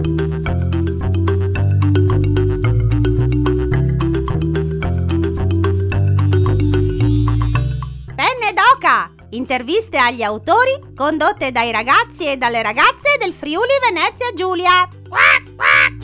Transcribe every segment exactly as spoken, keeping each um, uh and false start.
Penne d'Oca! Interviste agli autori condotte dai ragazzi e dalle ragazze del Friuli Venezia Giulia. Quack, quack!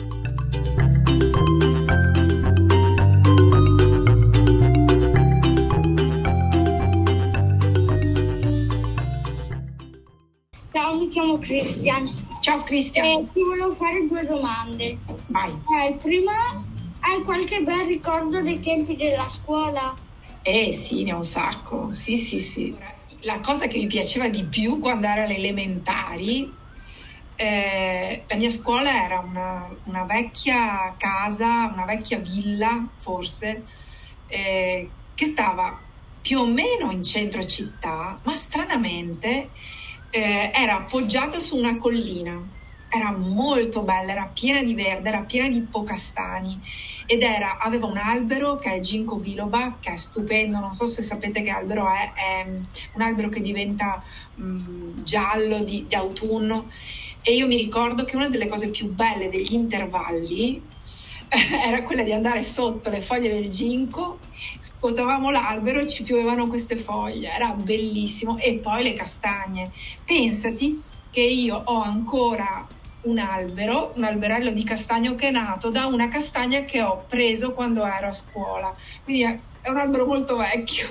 Ciao, mi chiamo Christian. Ciao Cristian. Eh, ti volevo fare due domande. Vai. Eh, prima, hai qualche bel ricordo dei tempi della scuola? Eh sì, ne ho un sacco. Sì, sì, sì. La cosa che mi piaceva di più quando ero alle elementari, eh, la mia scuola era una, una vecchia casa, una vecchia villa forse, eh, che stava più o meno in centro città, ma stranamente eh, era appoggiata su una collina. Era molto bella, era piena di verde, era piena di ippocastani ed era, aveva un albero che è il ginkgo biloba, che è stupendo. Non so se sapete che albero è, è un albero che diventa mh, giallo di, di autunno, e io mi ricordo che una delle cose più belle degli intervalli era quella di andare sotto le foglie del ginkgo, scuotavamo l'albero e ci piovevano queste foglie, era bellissimo. E poi le castagne. Pensati che io ho ancora un albero, un alberello di castagno che è nato da una castagna che ho preso quando ero a scuola, quindi è, è un albero molto vecchio.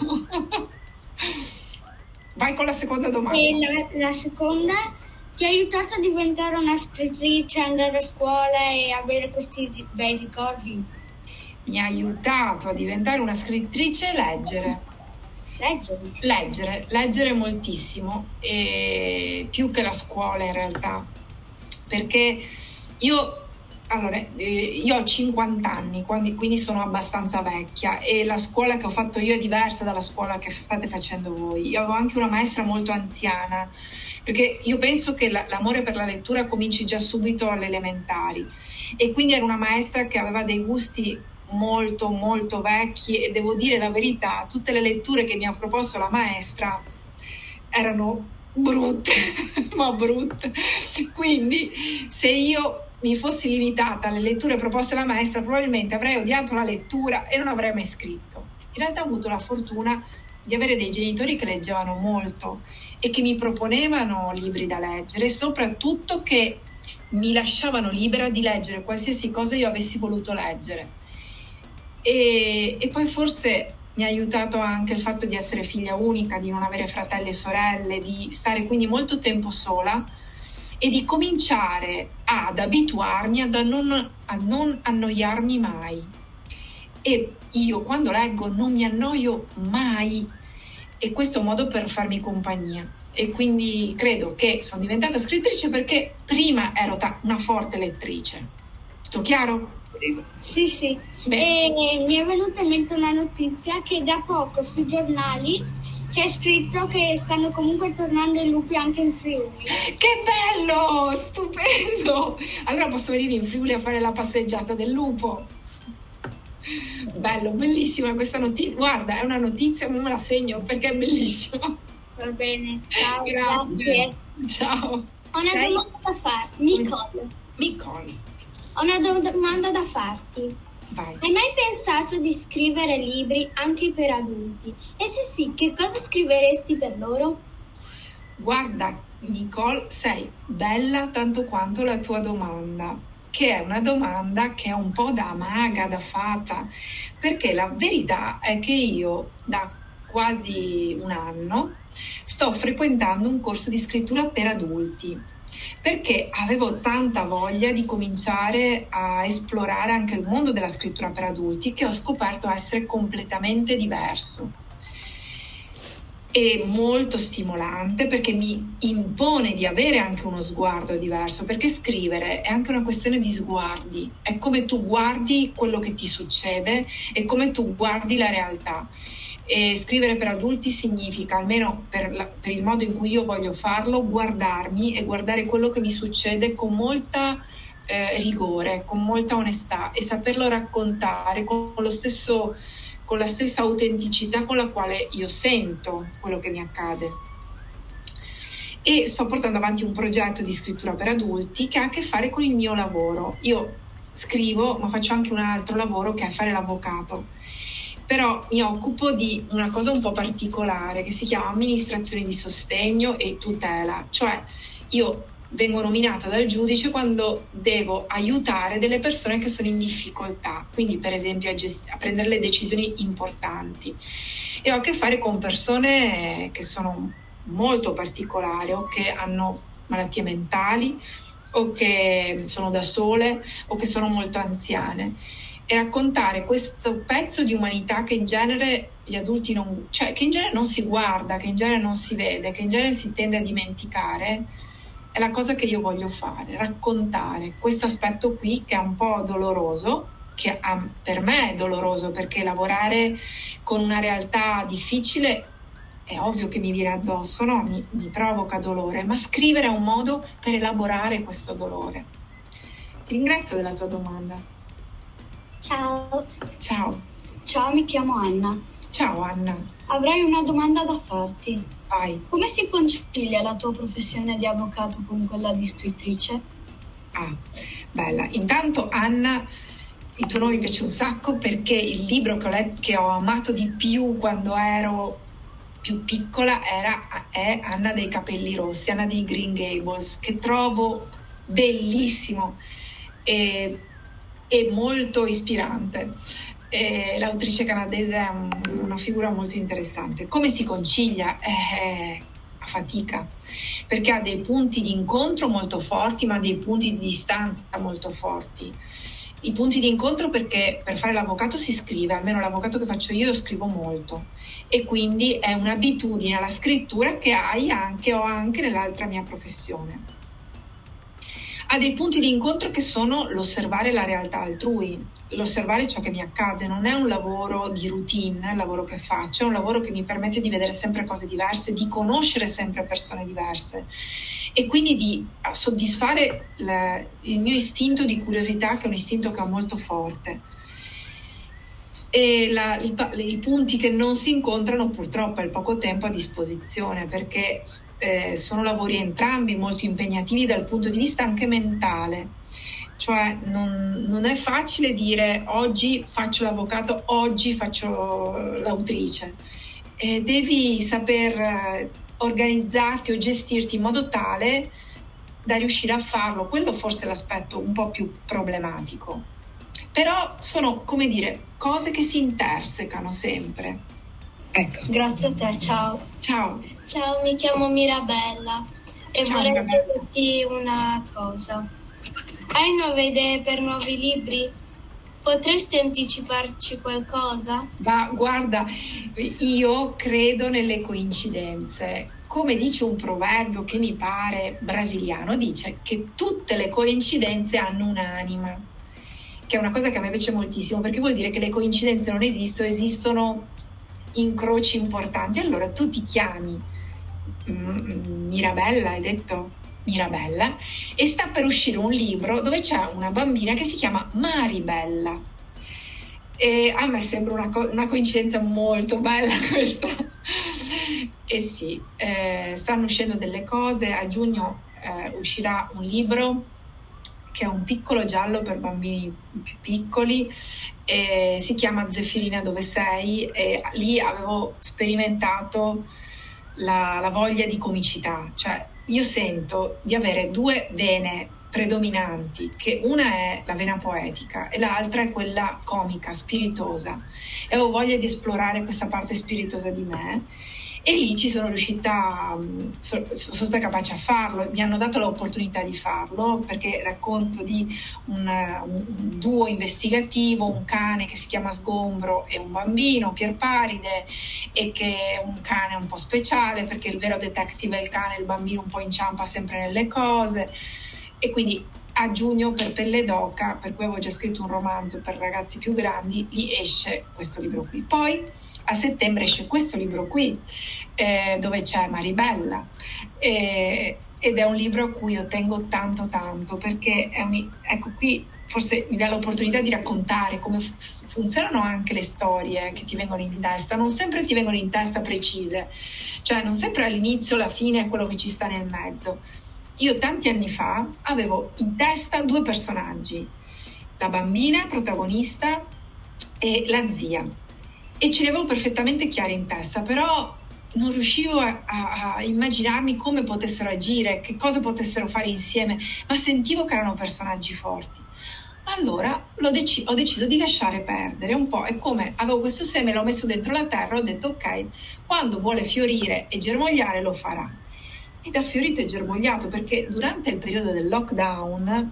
Vai con la seconda domanda. E la, la seconda, ti ha aiutato a diventare una scrittrice, andare a scuola e avere questi ri- bei ricordi? Mi ha aiutato a diventare una scrittrice leggere. Leggere. Leggere, leggere moltissimo, e più che la scuola in realtà, perché io, allora, eh, io ho cinquanta anni, quindi, quindi sono abbastanza vecchia, e la scuola che ho fatto io è diversa dalla scuola che state facendo voi. Io avevo anche una maestra molto anziana, perché io penso che la, l'amore per la lettura cominci già subito alle elementari, e quindi era una maestra che aveva dei gusti molto molto vecchi, e devo dire la verità, tutte le letture che mi ha proposto la maestra erano brutte, ma brutte. Quindi se io mi fossi limitata alle letture proposte dalla maestra, probabilmente avrei odiato la lettura e non avrei mai scritto. In realtà ho avuto la fortuna di avere dei genitori che leggevano molto e che mi proponevano libri da leggere, e soprattutto che mi lasciavano libera di leggere qualsiasi cosa io avessi voluto leggere. E, e poi forse mi ha aiutato anche il fatto di essere figlia unica, di non avere fratelli e sorelle, di stare quindi molto tempo sola e di cominciare ad abituarmi ad a non, a non annoiarmi mai. E io quando leggo non mi annoio mai, e questo è un modo per farmi compagnia. E quindi credo che sono diventata scrittrice perché prima ero ta- una forte lettrice. Tutto chiaro? Sì, sì. Beh. E mi è venuta in mente una notizia che da poco sui giornali c'è scritto che stanno comunque tornando i lupi anche in Friuli. Che bello! Stupendo! Allora posso venire in Friuli a fare la passeggiata del lupo. Bello, bellissima questa notizia. Guarda, è una notizia, non me la segno perché è bellissima. Va bene, ciao, Grazie. grazie. Ciao. Ho una Sei- domanda da farti. Nicole, Nicole, ho una do- domanda da farti. vai. Hai mai pensato di scrivere libri anche per adulti? E se sì, che cosa scriveresti per loro? Guarda, Nicole, sei bella tanto quanto la tua domanda, che è una domanda che è un po' da maga, da fata, perché la verità è che io da quasi un anno sto frequentando un corso di scrittura per adulti, perché avevo tanta voglia di cominciare a esplorare anche il mondo della scrittura per adulti, che ho scoperto essere completamente diverso e molto stimolante, perché mi impone di avere anche uno sguardo diverso, perché scrivere è anche una questione di sguardi, è come tu guardi quello che ti succede e come tu guardi la realtà. E scrivere per adulti significa, almeno per, la, per il modo in cui io voglio farlo, guardarmi e guardare quello che mi succede con molta eh, rigore, con molta onestà, e saperlo raccontare con lo stesso, con la stessa autenticità con la quale io sento quello che mi accade. e sto portando avanti un progetto di scrittura per adulti che ha a che fare con il mio lavoro. Io scrivo, ma faccio anche un altro lavoro che è fare l'avvocato, però mi occupo di una cosa un po' particolare che si chiama amministrazione di sostegno e tutela, cioè io vengo nominata dal giudice quando devo aiutare delle persone che sono in difficoltà, quindi per esempio a, gest- a prendere le decisioni importanti, e ho a che fare con persone che sono molto particolari o che hanno malattie mentali o che sono da sole o che sono molto anziane, e raccontare questo pezzo di umanità che in genere gli adulti non, cioè che in genere non si guarda, che in genere non si vede, che in genere si tende a dimenticare, è la cosa che io voglio fare, raccontare questo aspetto qui che è un po' doloroso, che per me è doloroso perché lavorare con una realtà difficile è ovvio che mi viene addosso, no? Mi, mi provoca dolore, ma scrivere è un modo per elaborare questo dolore. Ti ringrazio della tua domanda. Ciao. Ciao. Ciao, mi chiamo Anna. Ciao Anna. Avrei una domanda da farti. Vai. Come si concilia la tua professione di avvocato con quella di scrittrice? Ah, bella. Intanto Anna, il tuo nome mi piace un sacco perché il libro che ho, letto, che ho amato di più quando ero più piccola era, è Anna dei capelli rossi, Anna dei Green Gables, che trovo bellissimo e, e molto ispirante. E l'autrice canadese è un, una figura molto interessante. Come si concilia? Eh, a fatica, perché ha dei punti di incontro molto forti, ma dei punti di distanza molto forti. I punti di incontro perché per fare l'avvocato si scrive, almeno l'avvocato che faccio io, io scrivo molto, e quindi è un'abitudine alla scrittura che hai anche, ho anche nell'altra mia professione. Ha dei punti di incontro che sono l'osservare la realtà altrui, l'osservare ciò che mi accade. Non è un lavoro di routine, il lavoro che faccio, è un lavoro che mi permette di vedere sempre cose diverse, di conoscere sempre persone diverse e quindi di soddisfare la, il mio istinto di curiosità, che è un istinto che ho molto forte. E la, i, i punti che non si incontrano purtroppo è il poco tempo a disposizione, perché eh, sono lavori entrambi molto impegnativi dal punto di vista anche mentale. Cioè non, non è facile dire oggi faccio l'avvocato, oggi faccio l'autrice. E devi saper organizzarti o gestirti in modo tale da riuscire a farlo. Quello forse è l'aspetto un po' più problematico. Però sono, come dire, cose che si intersecano sempre. Ecco. Grazie a te, ciao. Ciao. Ciao, mi chiamo Mirabella e Ciao, vorrei Mirabella. chiederti una cosa. Hai nuove idee per nuovi libri? Potresti anticiparci qualcosa? Ma guarda, io credo nelle coincidenze. Come dice un proverbio che mi pare brasiliano, dice che tutte le coincidenze hanno un'anima, che è una cosa che a me piace moltissimo, perché vuol dire che le coincidenze non esistono, esistono incroci importanti. Allora tu ti chiami mm, Mirabella, hai detto? Mirabella, e sta per uscire un libro dove c'è una bambina che si chiama Maribella, e a me sembra una, co- una coincidenza molto bella questa. E sì, eh, stanno uscendo delle cose. A giugno eh, uscirà un libro che è un piccolo giallo per bambini più piccoli, e si chiama Zeffirina dove sei, e lì avevo sperimentato la, la voglia di comicità, cioè io sento di avere due vene predominanti, che una è la vena poetica e l'altra è quella comica, spiritosa, e avevo voglia di esplorare questa parte spiritosa di me, e lì ci sono riuscita, sono stata capace a farlo. Mi hanno dato l'opportunità di farlo perché racconto di un, un duo investigativo, un cane che si chiama Sgombro e un bambino, Pierparide, e che è un cane un po' speciale perché il vero detective è il cane, il bambino un po' inciampa sempre nelle cose. E quindi a giugno per Pelle d'Oca, per cui avevo già scritto un romanzo per ragazzi più grandi, lì esce questo libro qui. Poi a settembre esce questo libro qui, eh, dove c'è Maribella, eh, ed è un libro a cui io tengo tanto tanto, perché è un, ecco qui forse mi dà l'opportunità di raccontare come fu- funzionano anche le storie che ti vengono in testa. Non sempre ti vengono in testa precise, cioè non sempre all'inizio, la fine è quello che ci sta nel mezzo. Io tanti anni fa avevo in testa due personaggi, la bambina protagonista e la zia, e ce li avevo perfettamente chiari in testa, però non riuscivo a, a, a immaginarmi come potessero agire, che cosa potessero fare insieme, ma sentivo che erano personaggi forti. Allora l'ho dec- ho deciso di lasciare perdere un po', è come avevo questo seme, l'ho messo dentro la terra, ho detto ok, quando vuole fiorire e germogliare lo farà. Ed ha fiorito e germogliato, perché durante il periodo del lockdown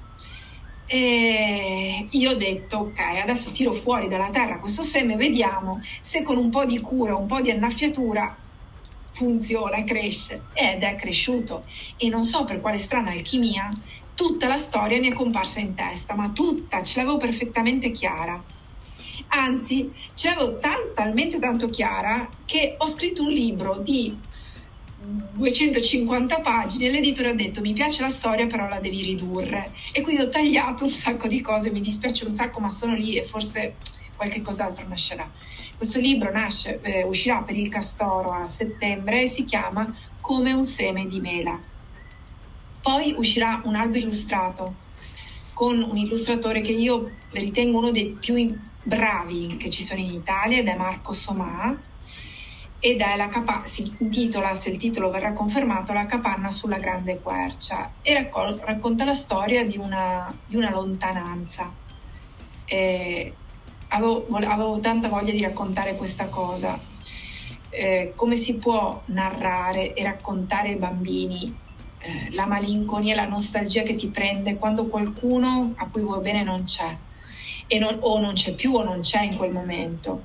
e io ho detto ok, adesso tiro fuori dalla terra questo seme, vediamo se con un po' di cura, un po' di annaffiatura funziona, cresce. Ed è cresciuto, e non so per quale strana alchimia tutta la storia mi è comparsa in testa, ma tutta, ce l'avevo perfettamente chiara. Anzi, ce l'avevo tal- talmente tanto chiara che ho scritto un libro di duecentocinquanta pagine, l'editore ha detto mi piace la storia però la devi ridurre, e quindi ho tagliato un sacco di cose, mi dispiace un sacco, ma sono lì e forse qualche cos'altro nascerà. Questo libro nasce, eh, uscirà per il Castoro a settembre e si chiama Come un seme di mela. Poi uscirà un albo illustrato con un illustratore che io ritengo uno dei più bravi che ci sono in Italia, ed è Marco Somà, ed è la capa- si intitola, se il titolo verrà confermato, La capanna sulla grande quercia, e raccol- racconta la storia di una, di una lontananza. E avevo, avevo tanta voglia di raccontare questa cosa, eh, come si può narrare e raccontare ai bambini eh, la malinconia e la nostalgia che ti prende quando qualcuno a cui vuoi bene non c'è, e non, o non c'è più o non c'è in quel momento,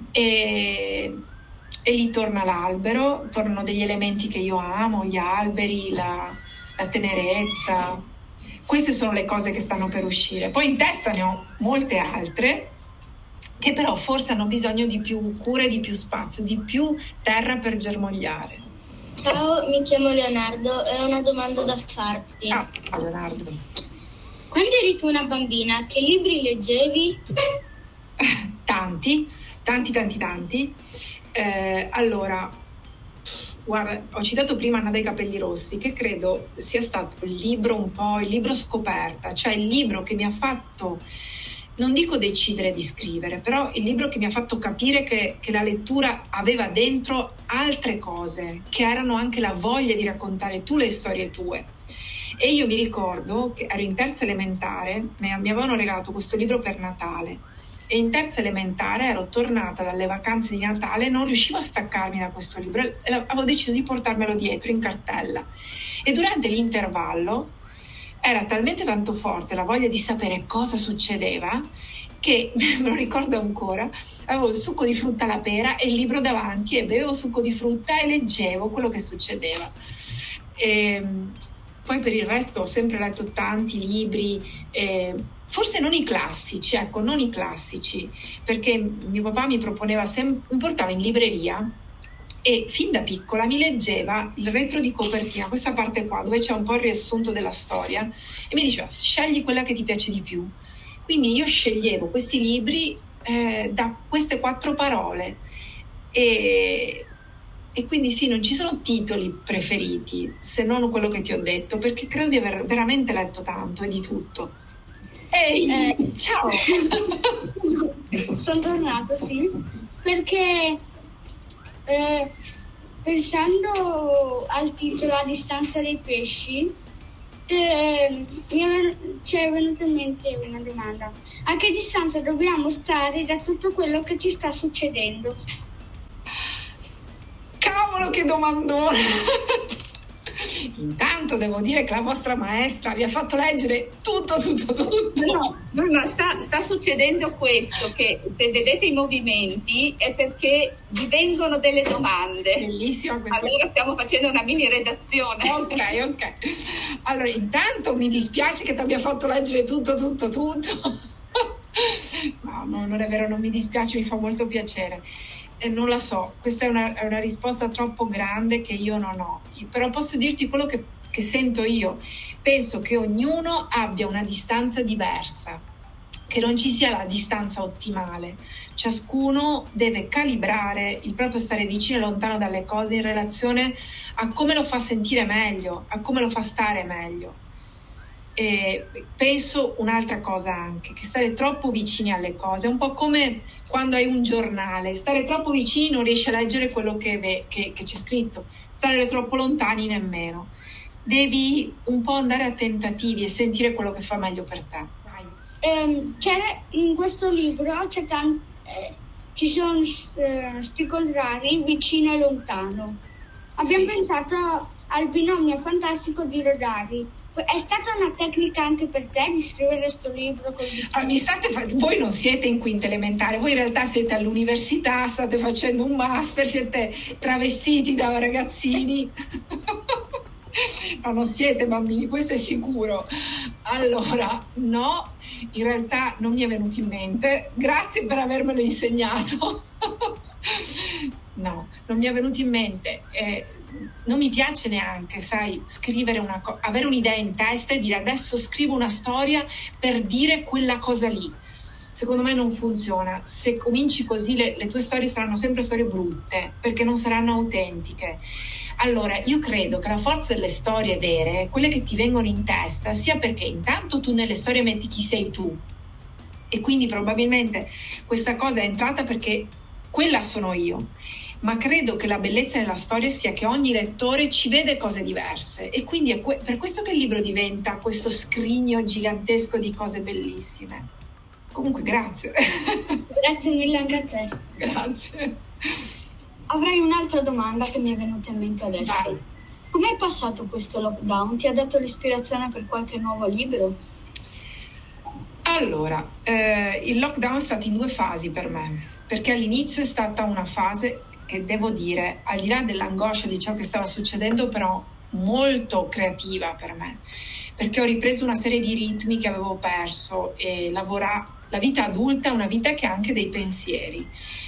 e e lì torna l'albero, tornano degli elementi che io amo, gli alberi, la, la tenerezza. Queste sono le cose che stanno per uscire. Poi in testa ne ho molte altre che però forse hanno bisogno di più cura, di più spazio, di più terra per germogliare. Ciao, mi chiamo Leonardo e ho una domanda da farti. Ah, Leonardo. Quando eri tu una bambina, che libri leggevi? Tanti, tanti, tanti, tanti. Eh, allora, guarda, ho citato prima Anna dai capelli rossi, che credo sia stato il libro un po', il libro scoperta, cioè il libro che mi ha fatto, non dico decidere di scrivere, però il libro che mi ha fatto capire che, che la lettura aveva dentro altre cose, che erano anche la voglia di raccontare tu le storie tue. E io mi ricordo che ero in terza elementare, mi avevano regalato questo libro per Natale, e in terza elementare ero tornata dalle vacanze di Natale, non riuscivo a staccarmi da questo libro e avevo deciso di portarmelo dietro in cartella, e durante l'intervallo era talmente tanto forte la voglia di sapere cosa succedeva che, me lo ricordo ancora, avevo il succo di frutta alla pera e il libro davanti e bevevo succo di frutta e leggevo quello che succedeva. E poi per il resto ho sempre letto tanti libri, eh, forse non i classici, ecco, non i classici, perché mio papà mi proponeva sempre, mi portava in libreria e fin da piccola mi leggeva il retro di copertina, questa parte qua dove c'è un po' il riassunto della storia, e mi diceva scegli quella che ti piace di più. Quindi io sceglievo questi libri eh, da queste quattro parole, e, e quindi sì, non ci sono titoli preferiti se non quello che ti ho detto, perché credo di aver veramente letto tanto e di tutto. Ehi, eh, ciao! Sono tornato, sì, perché eh, pensando al titolo A distanza dei pesci, eh, mi è, ci è venuta in mente una domanda. A che distanza dobbiamo stare da tutto quello che ci sta succedendo? Cavolo, che domandone! Intanto devo dire che la vostra maestra vi ha fatto leggere tutto, tutto, tutto. No, no, no, sta, sta succedendo questo, che se vedete i movimenti è perché vi vengono delle domande. Bellissima questa. Allora stiamo facendo una mini redazione. Ok, ok. Allora, intanto mi dispiace che ti abbia fatto leggere tutto, tutto, tutto. No, no, non è vero, non mi dispiace, mi fa molto piacere. Eh, non la so, questa è una, è una risposta troppo grande che io non ho, però posso dirti quello che che sento io. Penso che ognuno abbia una distanza diversa, che non ci sia la distanza ottimale. Ciascuno deve calibrare il proprio stare vicino e lontano dalle cose in relazione a come lo fa sentire meglio, a come lo fa stare meglio. E penso un'altra cosa anche, che stare troppo vicini alle cose è un po' come quando hai un giornale, stare troppo vicini non riesci a leggere quello che, che, che c'è scritto, stare troppo lontani nemmeno. Devi un po' andare a tentativi e sentire quello che fa meglio per te. Eh, c'è in questo libro c'è tan- eh, ci sono eh, sti contrari vicino e lontano. Abbiamo Sì. pensato al binomio fantastico di Rodari. È stata una tecnica anche per te di scrivere questo libro? Con... Ah, mi state fa- voi non siete in quinta elementare, voi in realtà siete all'università, state facendo un master, siete travestiti da ragazzini. No, non siete bambini, questo è sicuro. Allora, no, in realtà non mi è venuto in mente. Grazie per avermelo insegnato. No, non mi è venuto in mente. Eh, non mi piace neanche, sai, scrivere una cosa, avere un'idea in testa e dire adesso scrivo una storia per dire quella cosa lì. Secondo me non funziona. Se cominci così le, le tue storie saranno sempre storie brutte, perché non saranno autentiche. Allora, io credo che la forza delle storie vere, quelle che ti vengono in testa, sia perché intanto tu nelle storie metti chi sei tu, e quindi probabilmente questa cosa è entrata perché quella sono io. Ma credo che la bellezza della storia sia che ogni lettore ci vede cose diverse, e quindi è que- per questo che il libro diventa questo scrigno gigantesco di cose bellissime. Comunque grazie. Grazie mille anche a te. Grazie. Avrei un'altra domanda che mi è venuta in mente adesso. Vai. Com'è passato questo lockdown? Ti ha dato l'ispirazione per qualche nuovo libro? Allora, eh, il lockdown è stato in due fasi per me, perché all'inizio è stata una fase che devo dire, al di là dell'angoscia di ciò che stava succedendo, però molto creativa per me, perché ho ripreso una serie di ritmi che avevo perso, e lavora, la vita adulta è una vita che ha anche dei pensieri,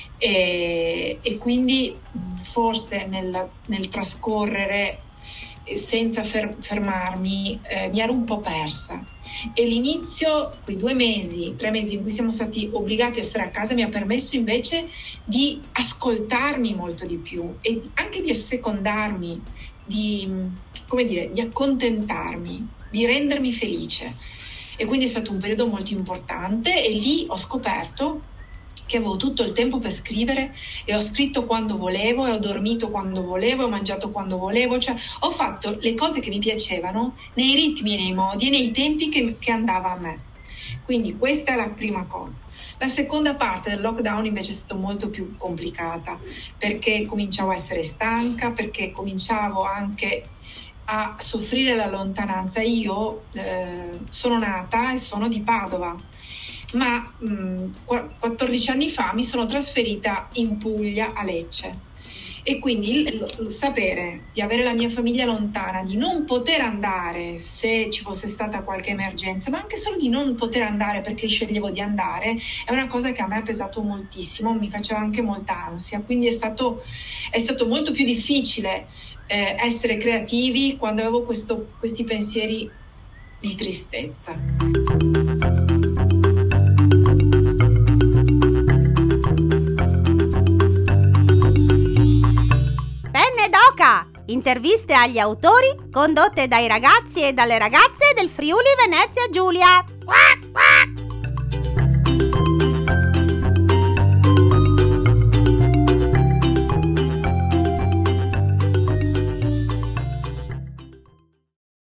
e, e quindi forse nel, nel trascorrere senza fer- fermarmi eh, mi ero un po' persa, e l'inizio, quei due mesi, tre mesi in cui siamo stati obbligati a stare a casa, mi ha permesso invece di ascoltarmi molto di più e anche di assecondarmi, di, come dire, di accontentarmi, di rendermi felice. E quindi è stato un periodo molto importante, e lì ho scoperto che avevo tutto il tempo per scrivere, e ho scritto quando volevo, e ho dormito quando volevo, e ho mangiato quando volevo, cioè ho fatto le cose che mi piacevano nei ritmi e nei modi e nei tempi che, che andava a me. Quindi questa è la prima cosa. La seconda parte del lockdown invece è stata molto più complicata, perché cominciavo a essere stanca, perché cominciavo anche a soffrire la lontananza. Io eh, sono nata e sono di Padova, ma mh, quattordici anni fa mi sono trasferita in Puglia, a Lecce, e quindi il, il sapere di avere la mia famiglia lontana, di non poter andare se ci fosse stata qualche emergenza, ma anche solo di non poter andare perché sceglievo di andare, è una cosa che a me ha pesato moltissimo, mi faceva anche molta ansia. Quindi è stato, è stato molto più difficile eh, essere creativi quando avevo questo, questi pensieri di tristezza. Interviste agli autori condotte dai ragazzi e dalle ragazze del Friuli Venezia Giulia.